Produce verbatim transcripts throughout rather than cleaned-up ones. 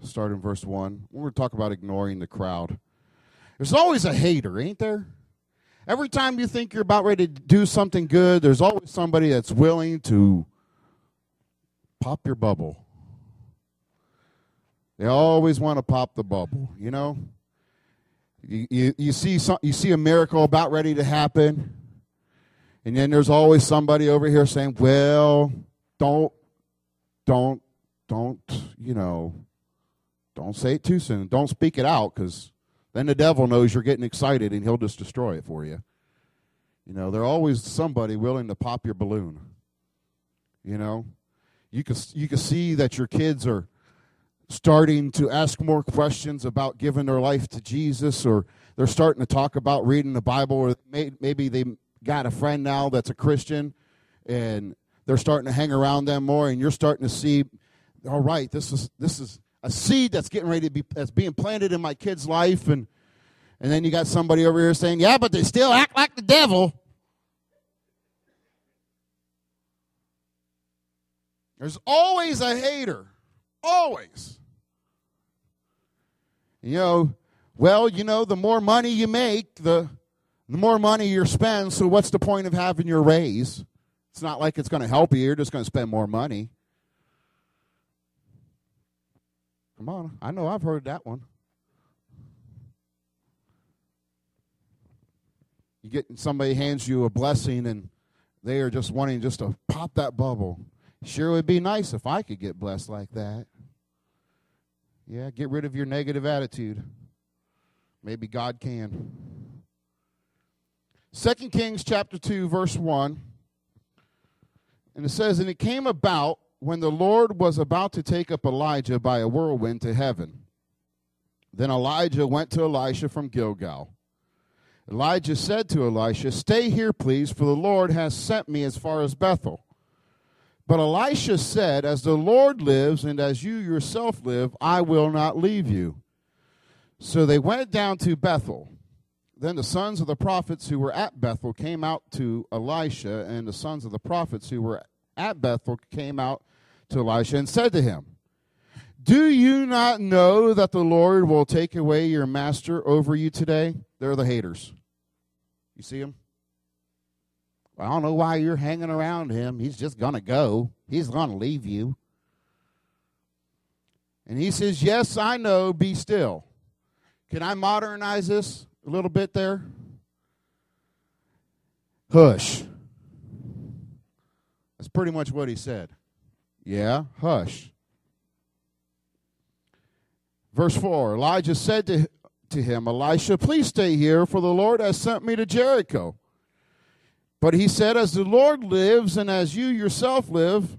start in verse one. We're going to talk about ignoring the crowd. There's always a hater, ain't there? Every time you think you're about ready to do something good, there's always somebody that's willing to pop your bubble. They always want to pop the bubble, you know? You, you, you, see some, you see a miracle about ready to happen, and then there's always somebody over here saying, well, don't, don't, don't, you know, don't say it too soon. Don't speak it out, because then the devil knows you're getting excited, and he'll just destroy it for you. You know, there's always somebody willing to pop your balloon. You know, you can, you can see that your kids are starting to ask more questions about giving their life to Jesus, or they're starting to talk about reading the Bible, or may, maybe they got a friend now that's a Christian, and they're starting to hang around them more, and you're starting to see, all right, this is this is a seed that's getting ready to be that's being planted in my kid's life, and and then you got somebody over here saying, yeah, but they still act like the devil. There's always a hater, always. You know, well, you know, the more money you make, the the more money you spend, so what's the point of having your raise? It's not like it's going to help you. You're just going to spend more money. Come on. I know I've heard that one. You get somebody hands you a blessing, and they are just wanting just to pop that bubble. Sure would be nice if I could get blessed like that. Yeah, get rid of your negative attitude. Maybe God can. Second Kings chapter two, verse one. And it says, and it came about when the Lord was about to take up Elijah by a whirlwind to heaven. Then Elijah went to Elisha from Gilgal. Elijah said to Elisha, stay here, please, for the Lord has sent me as far as Bethel. But Elisha said, as the Lord lives and as you yourself live, I will not leave you. So they went down to Bethel. Then the sons of the prophets who were at Bethel came out to Elisha, and the sons of the prophets who were at Bethel came out to Elisha and said to him, do you not know that the Lord will take away your master over you today? They're the haters. You see them? I don't know why you're hanging around him. He's just going to go. He's going to leave you. And he says, yes, I know, be still. Can I modernize this a little bit there? Hush. That's pretty much what he said. Yeah, hush. Verse four, Elijah said to, to him, Elisha, please stay here, for the Lord has sent me to Jericho. But he said, as the Lord lives and as you yourself live,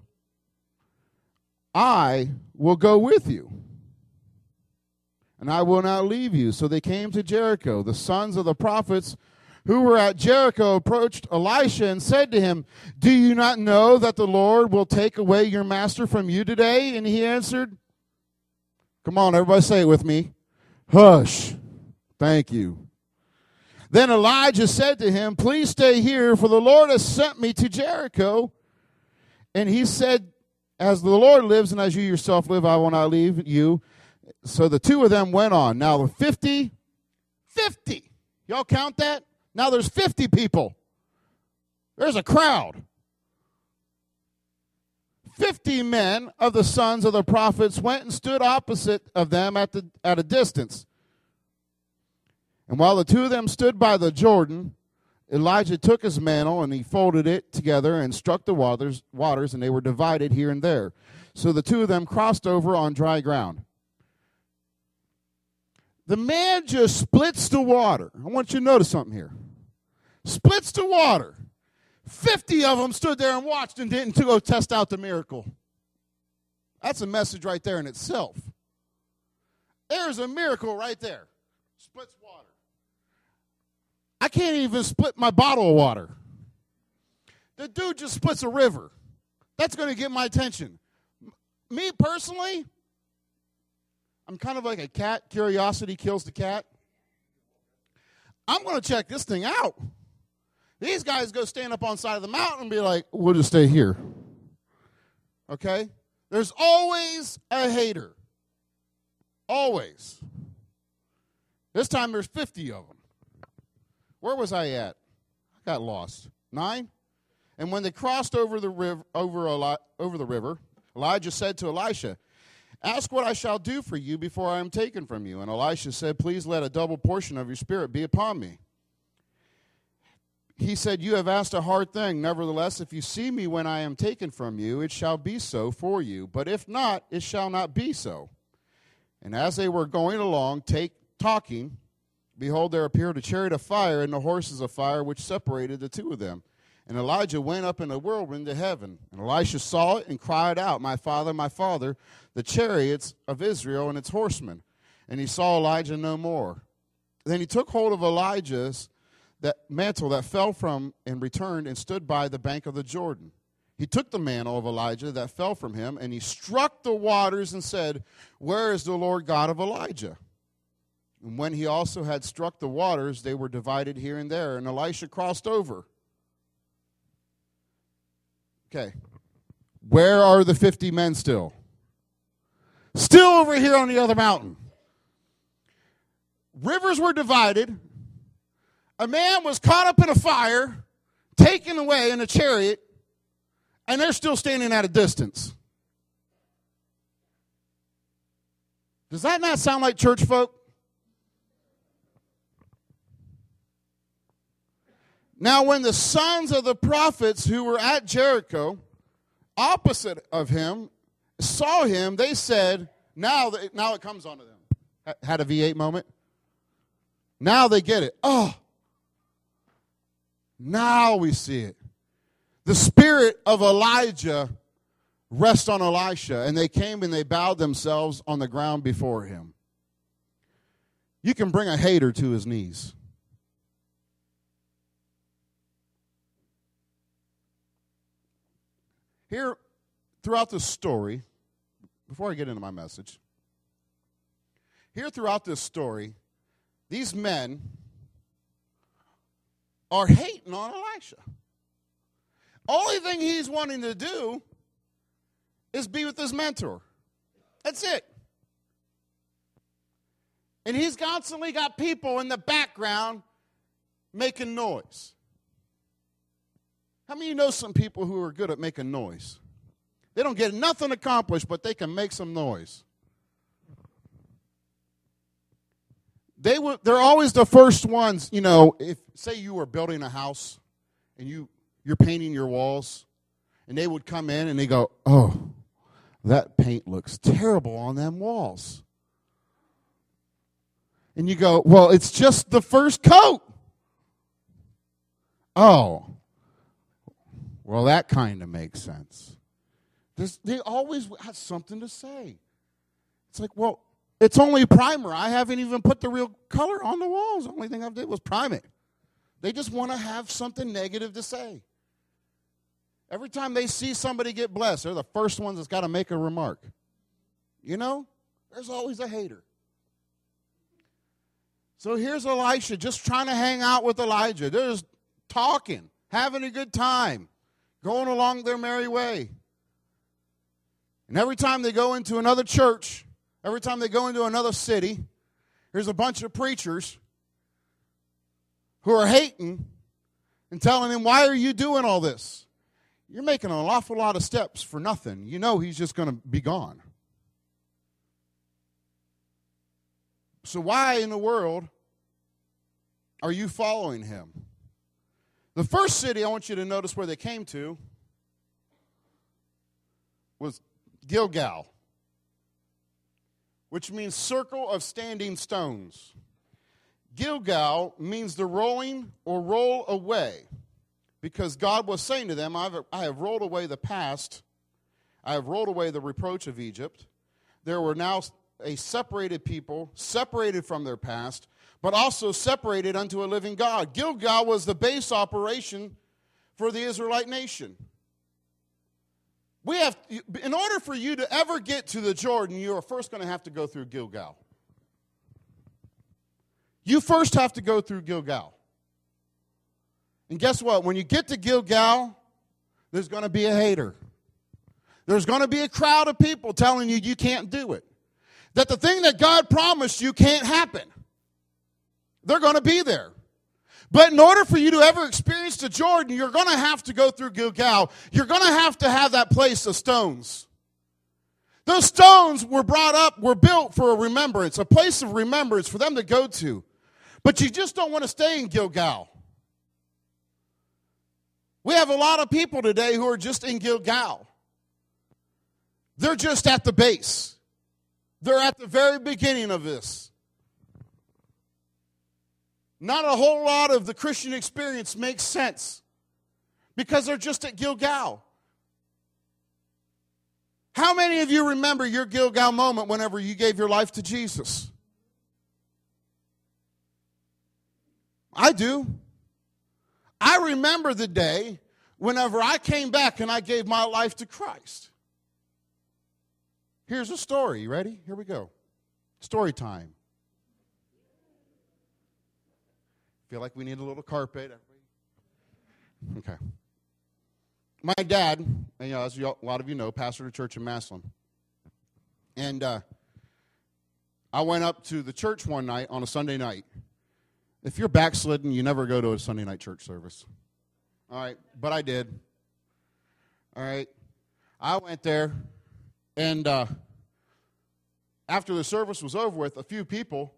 I will go with you, and I will not leave you. So they came to Jericho. The sons of the prophets who were at Jericho approached Elisha and said to him, do you not know that the Lord will take away your master from you today? And he answered, come on, everybody say it with me. Hush. Thank you. Then Elijah said to him, please stay here, for the Lord has sent me to Jericho. And he said, as the Lord lives and as you yourself live, I will not leave you. So the two of them went on. Now the fifty, fifty. Y'all count that? Now there's fifty people. There's a crowd. Fifty men of the sons of the prophets went and stood opposite of them at the at a distance. And while the two of them stood by the Jordan, Elijah took his mantle and he folded it together and struck the waters, waters, and they were divided here and there. So the two of them crossed over on dry ground. The man just splits the water. I want you to notice something here. Splits the water. Fifty of them stood there and watched and didn't go test out the miracle. That's a message right there in itself. There's a miracle right there. Splits water. I can't even split my bottle of water. The dude just splits a river. That's going to get my attention. Me personally, I'm kind of like a cat. Curiosity kills the cat. I'm going to check this thing out. These guys go stand up on the side of the mountain and be like, we'll just stay here. Okay? There's always a hater. Always. This time there's fifty of them. Where was I at? I got lost. Nine? And when they crossed over the river, over, Eli- over the river, Elijah said to Elisha, ask what I shall do for you before I am taken from you. And Elisha said, please let a double portion of your spirit be upon me. He said, you have asked a hard thing. Nevertheless, if you see me when I am taken from you, it shall be so for you. But if not, it shall not be so. And as they were going along, take, talking, behold, there appeared a chariot of fire and the horses of fire, which separated the two of them. And Elijah went up in a whirlwind to heaven. And Elisha saw it and cried out, my father, my father, the chariots of Israel and its horsemen. And he saw Elijah no more. Then he took hold of Elijah's that mantle that fell from and returned and stood by the bank of the Jordan. He took the mantle of Elijah that fell from him, and he struck the waters and said, where is the Lord God of Elijah? And when he also had struck the waters, they were divided here and there, and Elisha crossed over. Okay. Where are the fifty men still? Still over here on the other mountain. Rivers were divided. A man was caught up in a fire, taken away in a chariot, and they're still standing at a distance. Does that not sound like church folk? Now, when the sons of the prophets who were at Jericho, opposite of him, saw him, they said, now, now it comes onto them. Had a V eight moment? Now they get it. Oh, now we see it. The spirit of Elijah rests on Elisha, and they came and they bowed themselves on the ground before him. You can bring a hater to his knees. Here, throughout this story, before I get into my message, here throughout this story, these men are hating on Elisha. Only thing he's wanting to do is be with his mentor. That's it. And he's constantly got people in the background making noise. How many of you know some people who are good at making noise? They don't get nothing accomplished, but they can make some noise. They were, they're always the first ones, you know, if say you were building a house and you, you're painting your walls, and they would come in and they go, oh, that paint looks terrible on them walls. And you go, well, it's just the first coat. Oh, well, that kind of makes sense. There's, they always have something to say. It's like, well, it's only primer. I haven't even put the real color on the walls. The only thing I did was prime it. They just want to have something negative to say. Every time they see somebody get blessed, they're the first ones that's got to make a remark. You know, there's always a hater. So here's Elisha just trying to hang out with Elijah. They're just talking, having a good time, going along their merry way. And every time they go into another church, every time they go into another city, there's a bunch of preachers who are hating and telling him, why are you doing all this? You're making an awful lot of steps for nothing. You know he's just going to be gone. So why in the world are you following him? The first city I want you to notice where they came to was Gilgal, which means circle of standing stones. Gilgal means the rolling or roll away, because God was saying to them, I've, I have rolled away the past. I have rolled away the reproach of Egypt. There were now a separated people, separated from their past, but also separated unto a living God. Gilgal was the base operation for the Israelite nation. We have, in order for you to ever get to the Jordan, you are first going to have to go through Gilgal. You first have to go through Gilgal. And guess what? When you get to Gilgal, there's going to be a hater. There's going to be a crowd of people telling you you can't do it. that the thing that God promised you can't happen. They're going to be there. But in order for you to ever experience the Jordan, you're going to have to go through Gilgal. You're going to have to have that place of stones. Those stones were brought up, were built for a remembrance, a place of remembrance for them to go to. But you just don't want to stay in Gilgal. We have a lot of people today who are just in Gilgal. They're just at the base. They're at the very beginning of this. Not a whole lot of the Christian experience makes sense because they're just at Gilgal. How many of you remember your Gilgal moment whenever you gave your life to Jesus? I do. I remember the day whenever I came back and I gave my life to Christ. Here's a story. You ready? Here we go. Story time. Feel like we need a little carpet. Okay. My dad, you know, as you, a lot of you know, pastored a church in Massillon. And uh, I went up to the church one night on a Sunday night. If you're backslidden, you never go to a Sunday night church service. All right, but I did. All right. I went there, and uh, after the service was over with, a few people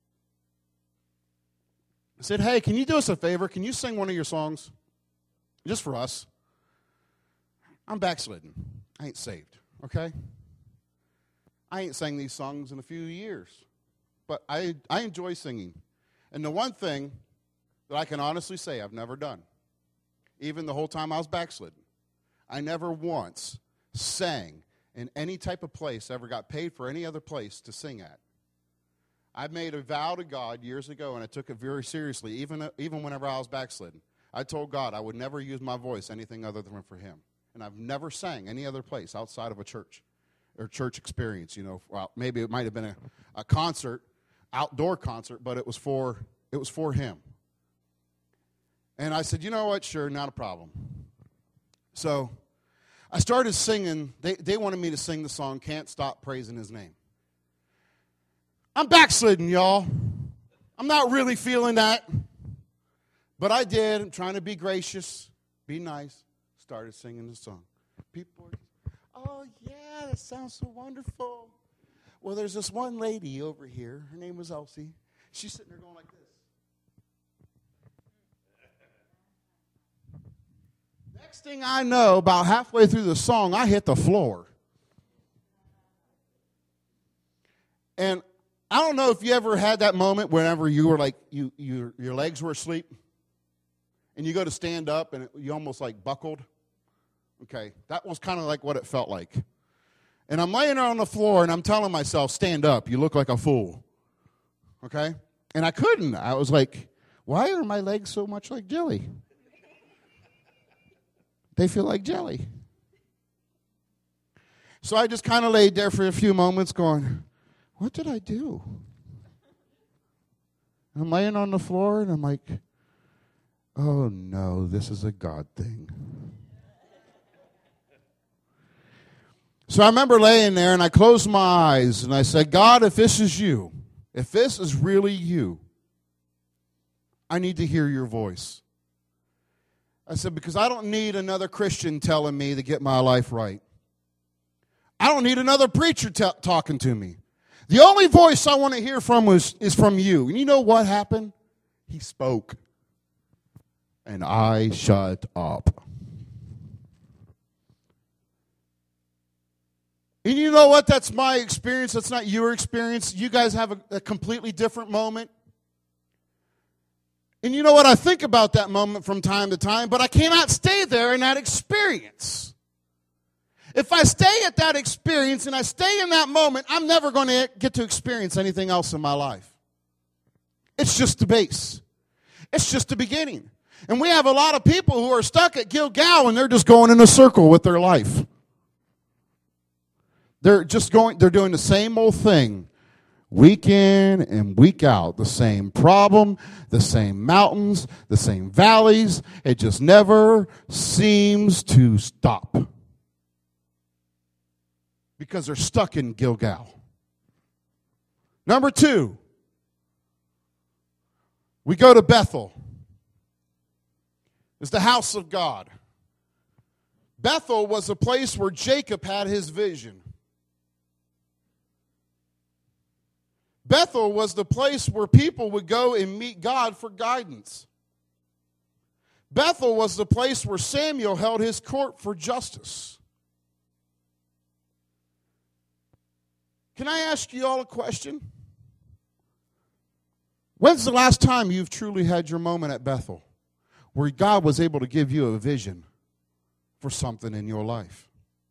said, hey, can you do us a favor? Can you sing one of your songs? Just for us. I'm backslidden. I ain't saved, okay? I ain't sang these songs in a few years. But I, I enjoy singing. And the one thing that I can honestly say I've never done, even the whole time I was backslidden, I never once sang in any type of place, ever got paid for any other place to sing at. I made a vow to God years ago, and I took it very seriously, even, even whenever I was backslidden. I told God I would never use my voice anything other than for Him. And I've never sang any other place outside of a church or church experience. You know, well, maybe it might have been a, a concert, outdoor concert, but it was for it was for Him. And I said, you know what? Sure, not a problem. So I started singing. They, they wanted me to sing the song, Can't Stop Praising His Name. I'm backslidden, y'all. I'm not really feeling that. But I did. I'm trying to be gracious, be nice. Started singing the song. People were, oh, yeah, that sounds so wonderful. Well, there's this one lady over here. Her name was Elsie. She's sitting there going like this. Next thing I know, about halfway through the song, I hit the floor. And I don't know if you ever had that moment whenever you were like, you, you your legs were asleep, and you go to stand up, and it, you almost like buckled. Okay, that was kind of like what it felt like. And I'm laying there on the floor, and I'm telling myself, stand up, you look like a fool. Okay? And I couldn't. I was like, why are my legs so much like jelly? They feel like jelly. So I just kind of laid there for a few moments going, what did I do? And I'm laying on the floor, and I'm like, oh, no, this is a God thing. So I remember laying there, and I closed my eyes, and I said, God, if this is you, if this is really you, I need to hear your voice. I said, because I don't need another Christian telling me to get my life right. I don't need another preacher t- talking to me. The only voice I want to hear from is, is from you. And you know what happened? He spoke. And I shut up. And you know what? That's my experience. That's not your experience. You guys have a, a completely different moment. And you know what? I think about that moment from time to time, but I cannot stay there in that experience. If I stay at that experience and I stay in that moment, I'm never going to get to experience anything else in my life. It's just the base. It's just the beginning. And we have a lot of people who are stuck at Gilgal and they're just going in a circle with their life. They're just going, they're doing the same old thing, week in and week out. The same problem, the same mountains, the same valleys. It just never seems to stop. Because they're stuck in Gilgal. Number two, we go to Bethel. It's the house of God. Bethel was a place where Jacob had his vision. Bethel was the place where people would go and meet God for guidance. Bethel was the place where Samuel held his court for justice. Can I ask you all a question? When's the last time you've truly had your moment at Bethel where God was able to give you a vision for something in your life?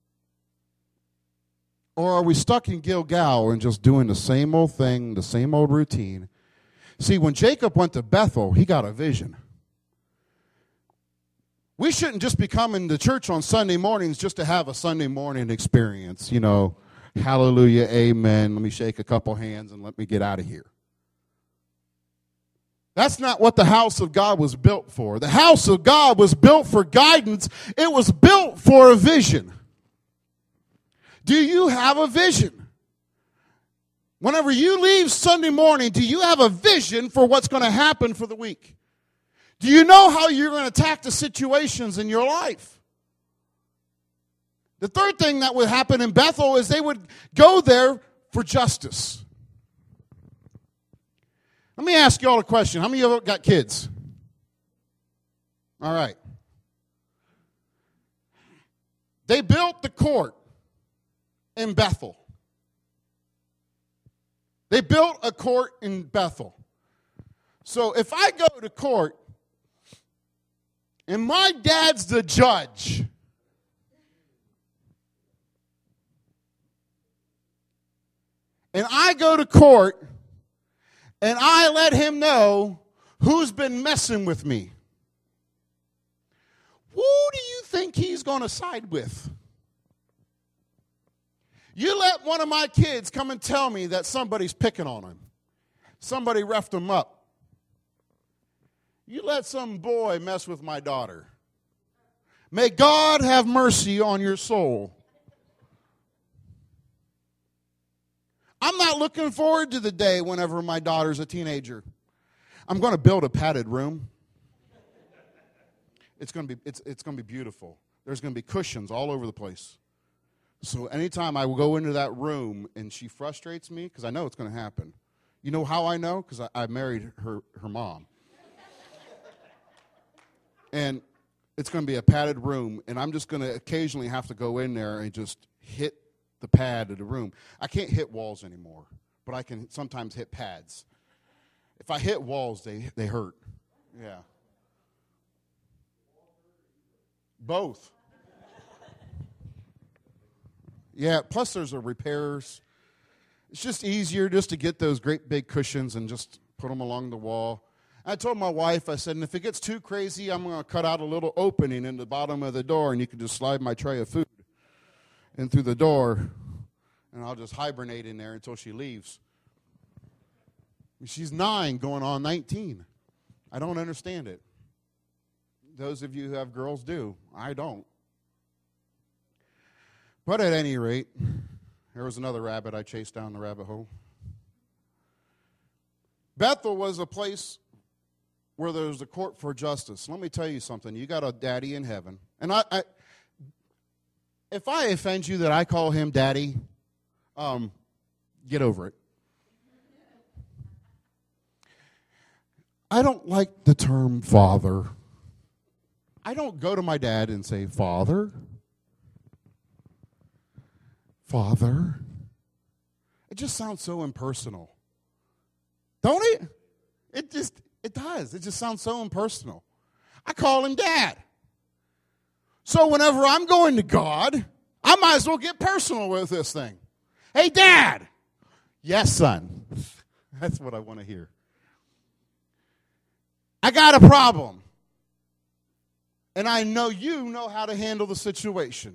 Or are we stuck in Gilgal and just doing the same old thing, the same old routine? See, when Jacob went to Bethel, he got a vision. We shouldn't just be coming to church on Sunday mornings just to have a Sunday morning experience. You know, hallelujah, amen, let me shake a couple hands and let me get out of here. That's not what the house of God was built for. The house of God was built for guidance. It was built for a vision. Do you have a vision? Whenever you leave Sunday morning, do you have a vision for what's going to happen for the week? Do you know how you're going to attack the situations in your life? The third thing that would happen in Bethel is they would go there for justice. Let me ask you all a question. How many of you got kids? All right. They built the court in Bethel. They built a court in Bethel. So if I go to court and my dad's the judge, and I go to court and I let him know who's been messing with me, who do you think he's going to side with? You let one of my kids come and tell me that somebody's picking on him. Somebody roughed him up. You let some boy mess with my daughter. May God have mercy on your soul. I'm not looking forward to the day whenever my daughter's a teenager. I'm going to build a padded room. It's going to be it's it's going to be beautiful. There's going to be cushions all over the place. So anytime I will go into that room and she frustrates me, because I know it's going to happen. You know how I know? Because I, I married her, her mom. And it's going to be a padded room, and I'm just going to occasionally have to go in there and just hit the pad of the room. I can't hit walls anymore, but I can sometimes hit pads. If I hit walls, they, they hurt. Yeah. Both. Yeah, plus there's a repairs. It's just easier just to get those great big cushions and just put them along the wall. I told my wife, I said, and if it gets too crazy, I'm going to cut out a little opening in the bottom of the door, and you can just slide my tray of food in through the door, and I'll just hibernate in there until she leaves. She's nine going on nineteen. I don't understand it. Those of you who have girls do. I don't. But at any rate, there was another rabbit I chased down the rabbit hole. Bethel was a place where there was a court for justice. Let me tell you something. You got a daddy in heaven. And I, I if I offend you that I call him daddy, um, get over it. I don't like the term father. I don't go to my dad and say, Father, Father. It just sounds so impersonal. Don't it? It just, it does. It just sounds so impersonal. I call him Dad. So whenever I'm going to God, I might as well get personal with this thing. Hey, Dad. Yes, son. That's what I want to hear. I got a problem. And I know you know how to handle the situation.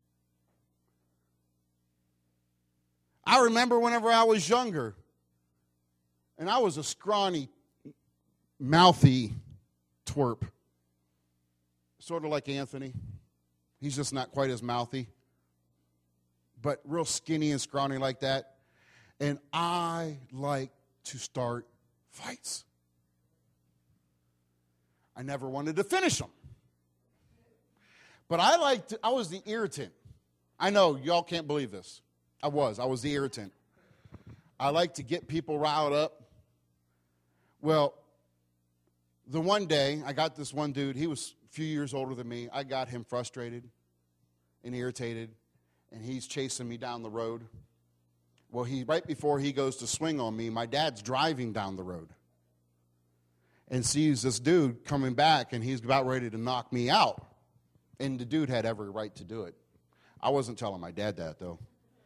I remember whenever I was younger, and I was a scrawny, mouthy twerp, sort of like Anthony. He's just not quite as mouthy, but real skinny and scrawny like that. And I like to start fights. I never wanted to finish them. But I like to, I was the irritant. I know, y'all can't believe this. I was. I was the irritant. I like to get people riled up. Well, the one day, I got this one dude. He was a few years older than me. I got him frustrated and irritated, and he's chasing me down the road. Well, he right before he goes to swing on me, my dad's driving down the road and sees this dude coming back, and he's about ready to knock me out. And the dude had every right to do it. I wasn't telling my dad that, though.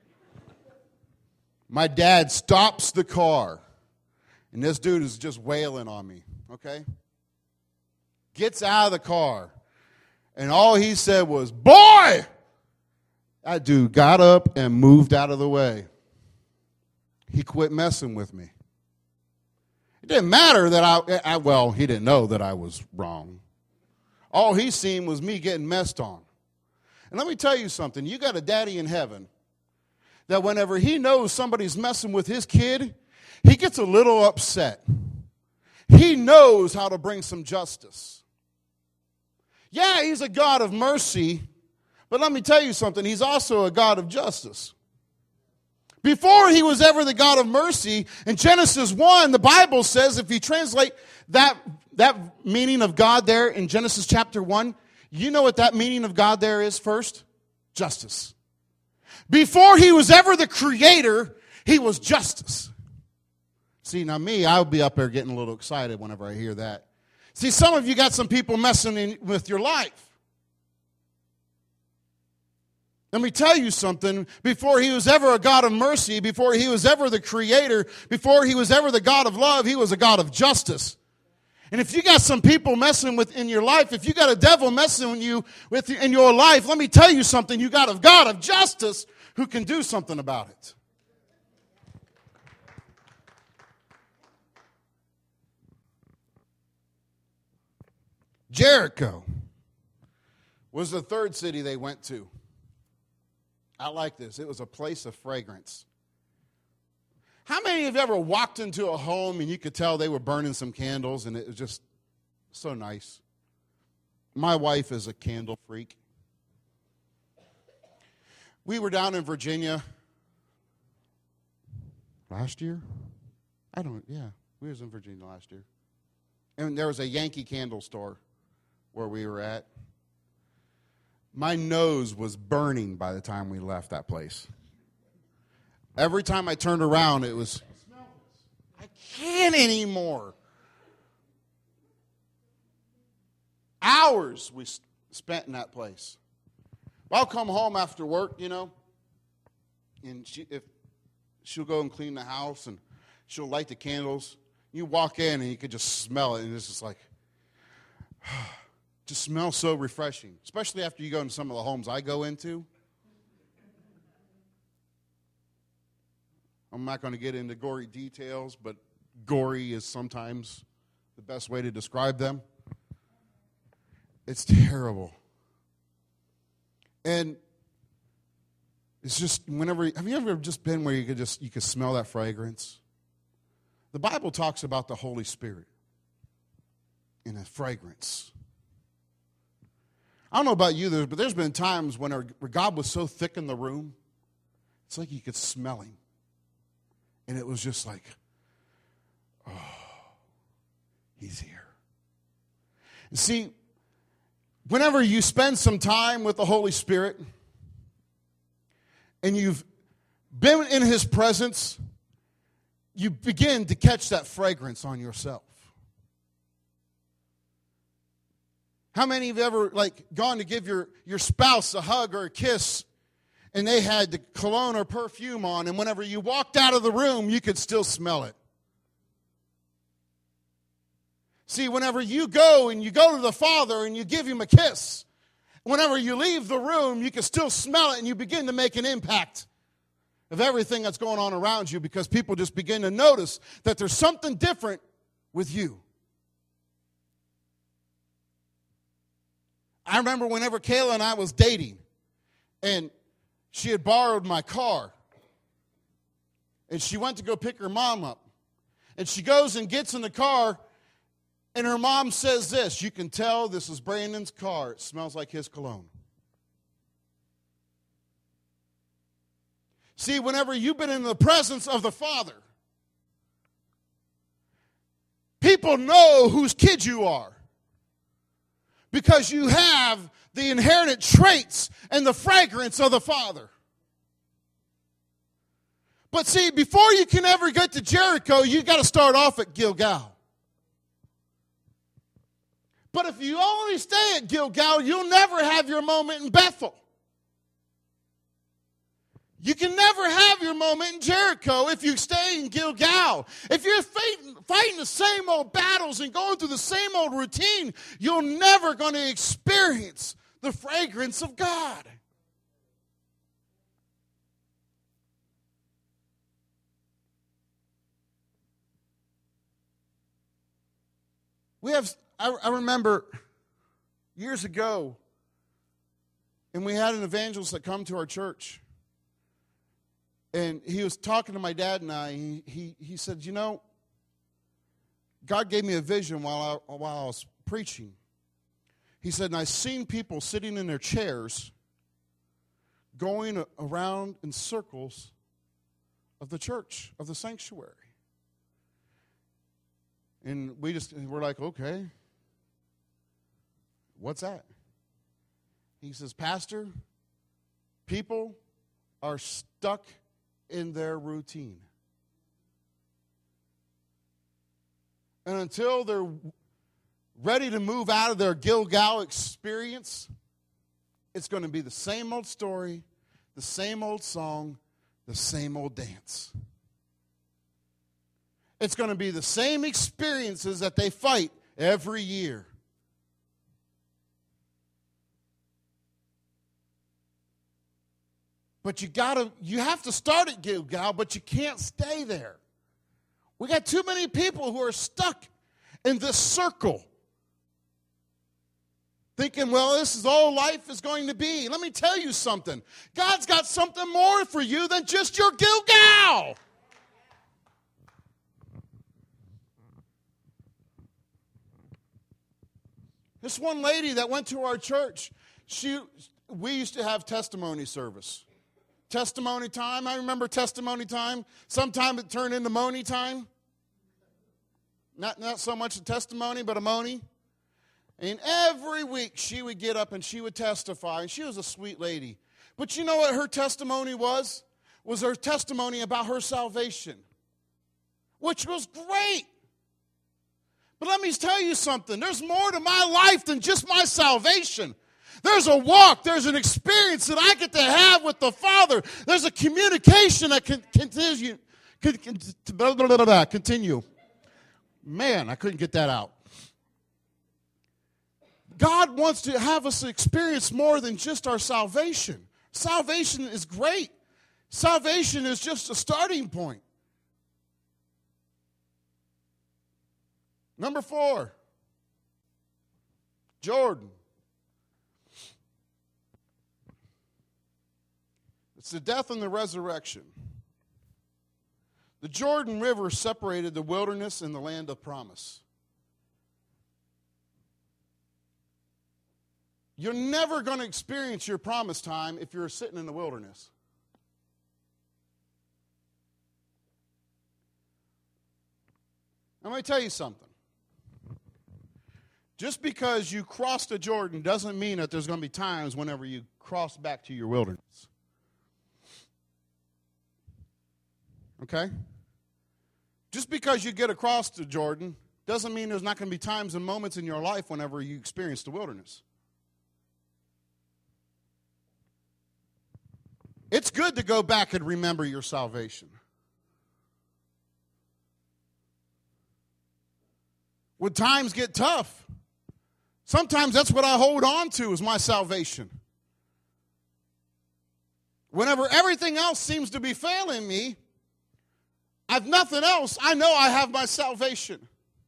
My dad stops the car, and this dude is just wailing on me, okay? Gets out of the car, and all he said was, "Boy!" That dude got up and moved out of the way. He quit messing with me. It didn't matter that I, I, well, he didn't know that I was wrong. All he seen was me getting messed on. And let me tell you something. You got a daddy in heaven that whenever he knows somebody's messing with his kid, he gets a little upset. He knows how to bring some justice. Yeah, he's a God of mercy, but let me tell you something. He's also a God of justice. Before he was ever the God of mercy, in Genesis one, the Bible says, if you translate that, that meaning of God there in Genesis chapter one, you know what that meaning of God there is first? Justice. Before he was ever the creator, he was justice. See, now me, I'll be up there getting a little excited whenever I hear that. See, some of you got some people messing in with your life. Let me tell you something. Before he was ever a God of mercy, before he was ever the creator, before he was ever the God of love, he was a God of justice. And if you got some people messing with in your life, if you got a devil messing with you with in your life, let me tell you something. You got a God of justice who can do something about it. Jericho was the third city they went to. I like this. It was a place of fragrance. How many of you ever walked into a home and you could tell they were burning some candles and it was just so nice? My wife is a candle freak. We were down in Virginia last year. I don't, yeah, we was in Virginia last year. And there was a Yankee candle store where we were at. My nose was burning by the time we left that place. Every time I turned around, it was, I can't anymore. Hours we spent in that place. I'll come home after work, you know, and she, if she'll go and clean the house, and she'll light the candles. You walk in, and you could just smell it, and it's just like, just smells so refreshing, especially after you go into some of the homes I go into. I'm not going to get into gory details, but gory is sometimes the best way to describe them. It's terrible. And it's just whenever, have you ever just been where you could just, you could smell that fragrance? The Bible talks about the Holy Spirit in a fragrance. I don't know about you, but there's been times when our, where God was so thick in the room, it's like you could smell him. And it was just like, oh, he's here. And see, whenever you spend some time with the Holy Spirit and you've been in his presence, you begin to catch that fragrance on yourself. How many of you ever like gone to give your, your spouse a hug or a kiss, and they had the cologne or perfume on, and whenever you walked out of the room, you could still smell it? See, whenever you go and you go to the Father and you give him a kiss, whenever you leave the room, you can still smell it, and you begin to make an impact of everything that's going on around you, because people just begin to notice that there's something different with you. I remember whenever Kayla and I was dating, and she had borrowed my car. And she went to go pick her mom up. And she goes and gets in the car, and her mom says this, "You can tell this is Brandon's car. It smells like his cologne." See, whenever you've been in the presence of the Father, people know whose kid you are because you have the inherited traits and the fragrance of the Father. But see, before you can ever get to Jericho, you got to start off at Gilgal. But if you only stay at Gilgal, you'll never have your moment in Bethel. You can never have your moment in Jericho if you stay in Gilgal. If you're fighting, fighting the same old battles and going through the same old routine, you're never going to experience the fragrance of God. We have, I, I remember years ago, and we had an evangelist that come to our church. And he was talking to my dad and I. He, he, he said, you know, God gave me a vision while I, while I was preaching. He said, and I seen people sitting in their chairs going around in circles of the church, of the sanctuary. And we just, we're like, okay, what's that? He says, Pastor, people are stuck in their routine. And until they're ready to move out of their Gilgal experience, it's going to be the same old story, the same old song, the same old dance. It's going to be the same experiences that they fight every year. But you gotta, you have to start at Gilgal, but you can't stay there. We got too many people who are stuck in this circle, thinking, well, this is all life is going to be. Let me tell you something. God's got something more for you than just your Gilgal. This one lady that went to our church, she, we used to have testimony service. Testimony time. I remember testimony time. Sometime it turned into money time. Not, not so much a testimony, but a money. And every week she would get up and she would testify. And she was a sweet lady. But you know what her testimony was? Was her testimony about her salvation, which was great. But let me tell you something. There's more to my life than just my salvation. There's a walk. There's an experience that I get to have with the Father. There's a communication that can continue. Continue. Man, I couldn't get that out. God wants to have us experience more than just our salvation. Salvation is great. Salvation is just a starting point. Number four, Jordan. It's the death and the resurrection. The Jordan River separated the wilderness and the land of promise. You're never going to experience your promise time if you're sitting in the wilderness. Let me tell you something. Just because you crossed the Jordan doesn't mean that there's going to be times whenever you cross back to your wilderness. Okay? Just because you get across the Jordan doesn't mean there's not going to be times and moments in your life whenever you experience the wilderness. It's good to go back and remember your salvation. When times get tough, sometimes that's what I hold on to is my salvation. Whenever everything else seems to be failing me, I've nothing else. I know I have my salvation.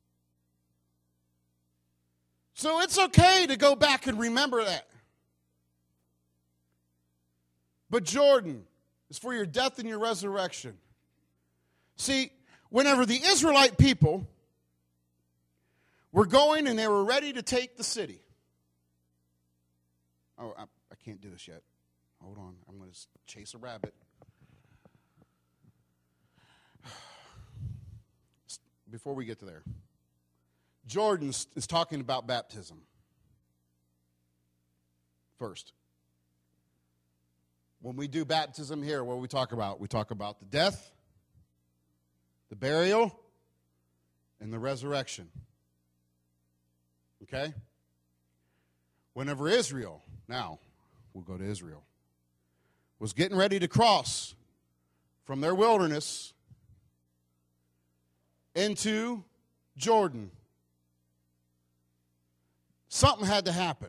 So it's okay to go back and remember that. But Jordan is for your death and your resurrection. See, whenever the Israelite people were going and they were ready to take the city. Oh, I, I can't do this yet. Hold on. I'm going to chase a rabbit. Before we get to there, Jordan is talking about baptism first. When we do baptism here, what do we talk about? We talk about the death, the burial, and the resurrection. Okay? Whenever Israel, now we'll go to Israel, was getting ready to cross from their wilderness into Jordan, something had to happen.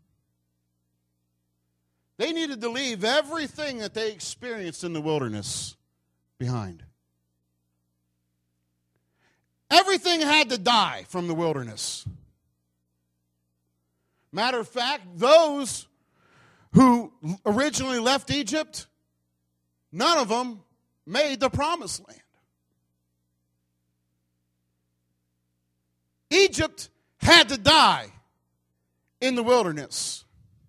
They needed to leave everything that they experienced in the wilderness behind. Everything had to die from the wilderness. Matter of fact, those who originally left Egypt, none of them made the promised land. Egypt had to die in the wilderness.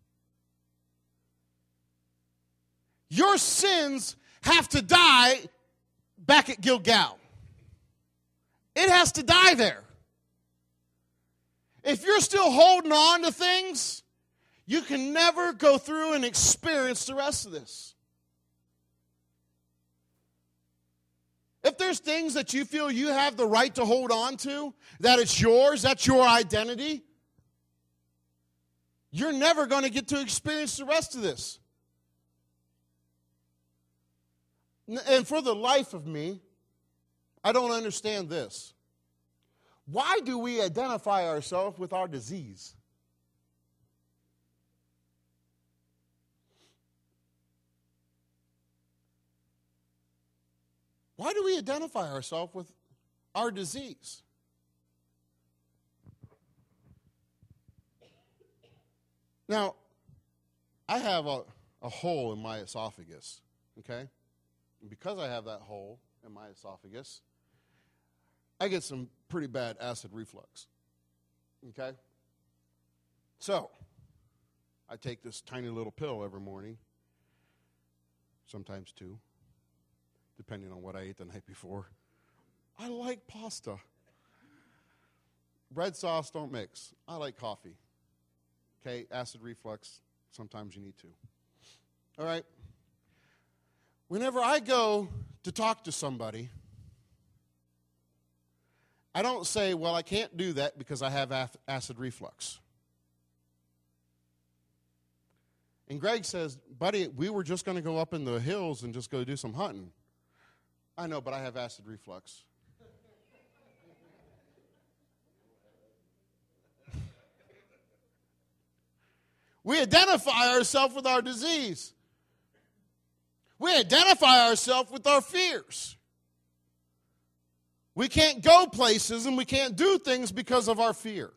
Your sins have to die back at Gilgal. It has to die there. If you're still holding on to things, you can never go through and experience the rest of this. If there's things that you feel you have the right to hold on to, that it's yours, that's your identity, you're never going to get to experience the rest of this. And for the life of me, I don't understand this. Why do we identify ourselves with our disease? Why do we identify ourselves with our disease? Now, I have a, a hole in my esophagus, okay? And because I have that hole in my esophagus, I get some pretty bad acid reflux, okay? So, I take this tiny little pill every morning, sometimes two, depending on what I ate the night before. I like pasta. Red sauce don't mix. I like coffee. Okay, acid reflux, sometimes you need to. All right. Whenever I go to talk to somebody, I don't say, well, I can't do that because I have acid reflux. And Greg says, buddy, we were just going to go up in the hills and just go do some hunting. I know, but I have acid reflux. We identify ourselves with our disease. We identify ourselves with our fears. We can't go places and we can't do things because of our fear.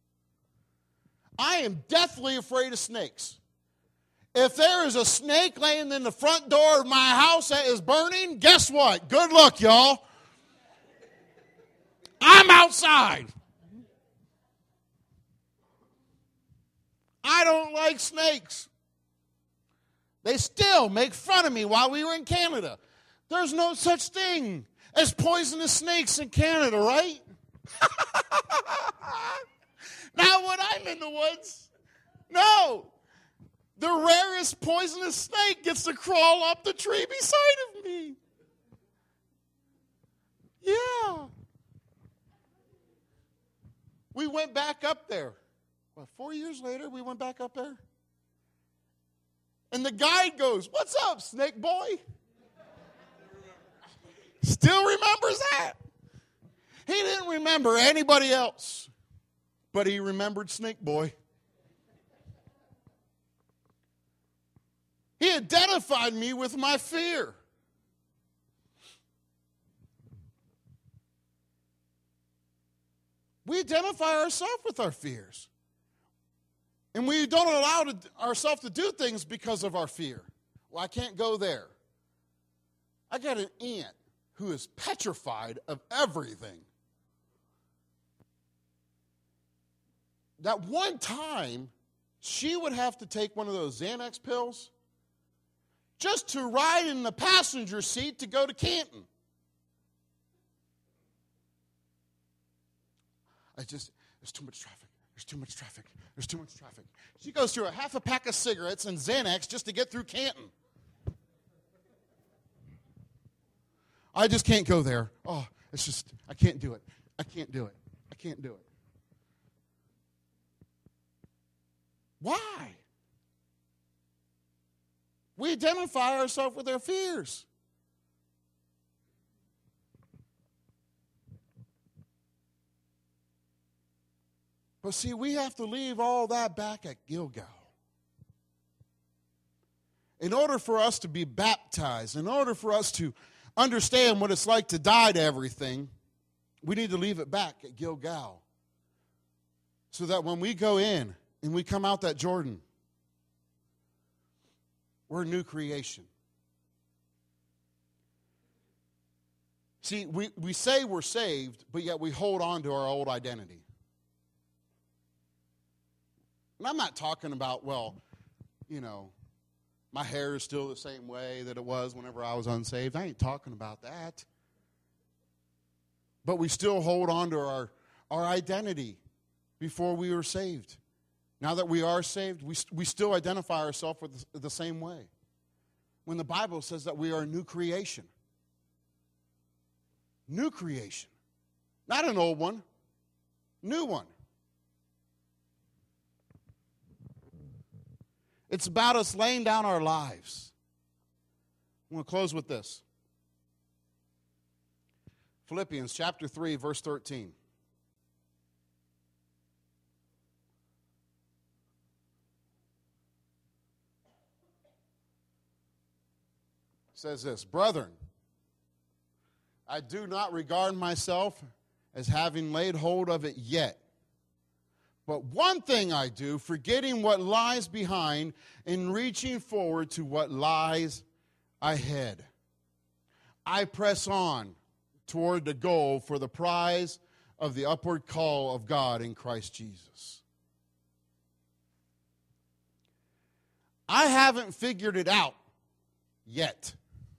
I am deathly afraid of snakes. If there is a snake laying in the front door of my house that is burning, guess what? Good luck, y'all. I'm outside. I don't like snakes. They still make fun of me while we were in Canada. There's no such thing as poisonous snakes in Canada, right? Now when I'm in the woods, no. The rarest poisonous snake gets to crawl up the tree beside of me. Yeah. We went back up there. What, four years later, we went back up there? And the guide goes, what's up, snake boy? Still remembers that. He didn't remember anybody else, but he remembered Snake Boy. He identified me with my fear. We identify ourselves with our fears. And we don't allow to, ourselves to do things because of our fear. Well, I can't go there. I got an aunt who is petrified of everything. That one time, she would have to take one of those Xanax pills just to ride in the passenger seat to go to Canton. I just, there's too much traffic. There's too much traffic. There's too much traffic. She goes through a half a pack of cigarettes and Xanax just to get through Canton. I just can't go there. Oh, it's just, I can't do it. I can't do it. I can't do it. Why? We identify ourselves with our fears. But see, we have to leave all that back at Gilgal. In order for us to be baptized, in order for us to understand what it's like to die to everything, we need to leave it back at Gilgal. So that when we go in and we come out that Jordan, we're a new creation. See, we, we say we're saved, but yet we hold on to our old identity. And I'm not talking about, well, you know, my hair is still the same way that it was whenever I was unsaved. I ain't talking about that. But we still hold on to our, our identity before we were saved. Now that we are saved, we, we still identify ourselves with the, the same way. When the Bible says that we are a new creation. New creation. Not an old one. New one. It's about us laying down our lives. I'm going to close with this. Philippians chapter three, verse thirteen. It says this, brethren, I do not regard myself as having laid hold of it yet. But one thing I do, forgetting what lies behind and reaching forward to what lies ahead. I press on toward the goal for the prize of the upward call of God in Christ Jesus. I haven't figured it out yet.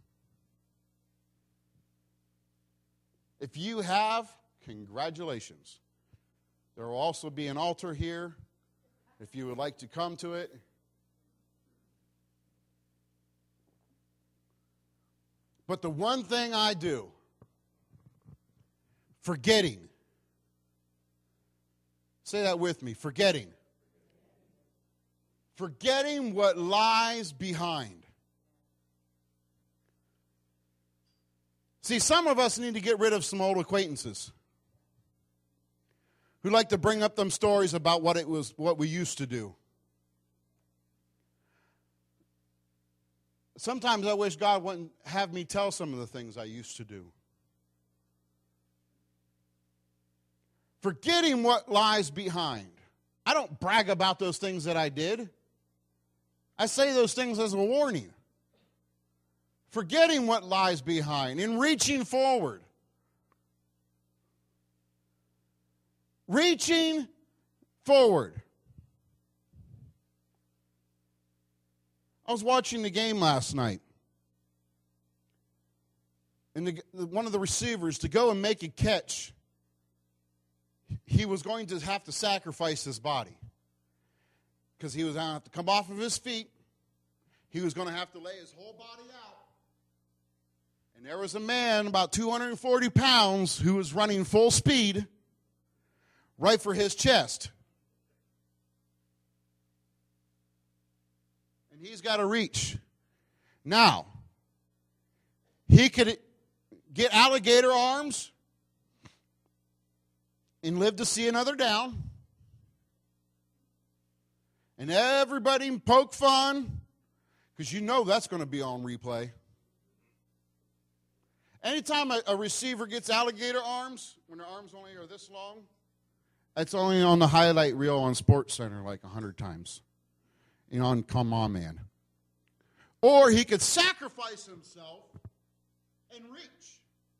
If you have, congratulations. There will also be an altar here if you would like to come to it. But the one thing I do, forgetting. Say that with me, forgetting. Forgetting what lies behind. See, some of us need to get rid of some old acquaintances who like to bring up them stories about what it was, what we used to do. Sometimes I wish God wouldn't have me tell some of the things I used to do. Forgetting what lies behind. I don't brag about those things that I did. I say those things as a warning. Forgetting what lies behind and reaching forward. Reaching forward. I was watching the game last night. And the, one of the receivers, to go and make a catch, he was going to have to sacrifice his body. Because he was going to have to come off of his feet. He was going to have to lay his whole body out. And there was a man, about two hundred forty pounds, who was running full speed right for his chest. And he's got to reach. Now, he could get alligator arms and live to see another down. And everybody poke fun, because you know that's going to be on replay. Anytime a, a receiver gets alligator arms, when their arms only are this long, it's only on the highlight reel on SportsCenter like a hundred times. You know, on Come On Man. Or he could sacrifice himself and reach.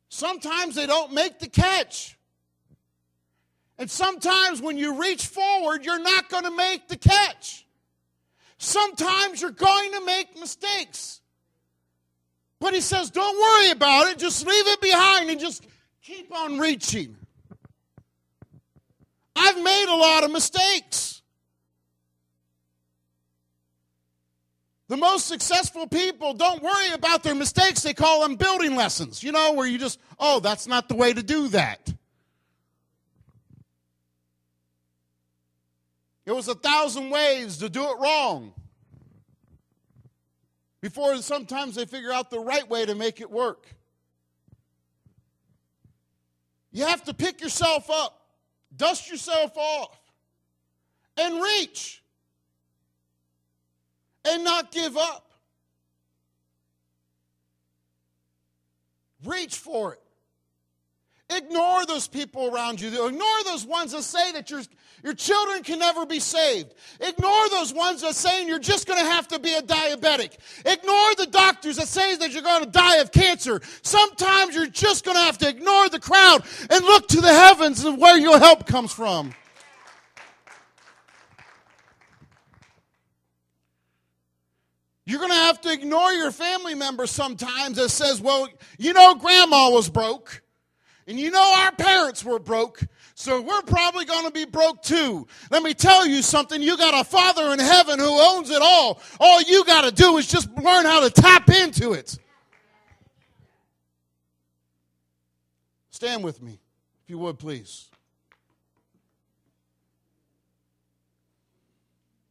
Sometimes they don't make the catch. And sometimes when you reach forward, you're not going to make the catch. Sometimes you're going to make mistakes. But he says, don't worry about it. Just leave it behind and just keep on reaching. I've made a lot of mistakes. The most successful people don't worry about their mistakes. They call them building lessons, you know, where you just, oh, that's not the way to do that. It was a thousand ways to do it wrong. Before sometimes they figure out the right way to make it work. You have to pick yourself up, dust yourself off, and reach. And not give up. Reach for it. Ignore those people around you. Ignore those ones that say that your, your children can never be saved. Ignore those ones that say you're just going to have to be a diabetic. Ignore the doctors that say that you're going to die of cancer. Sometimes you're just going to have to ignore the crowd and look to the heavens and where your help comes from. You're going to have to ignore your family members sometimes that says, well, you know, grandma was broke. And you know our parents were broke. So we're probably going to be broke too. Let me tell you something. You got a Father in heaven who owns it all. All you got to do is just learn how to tap into it. Stand with me, if you would, please.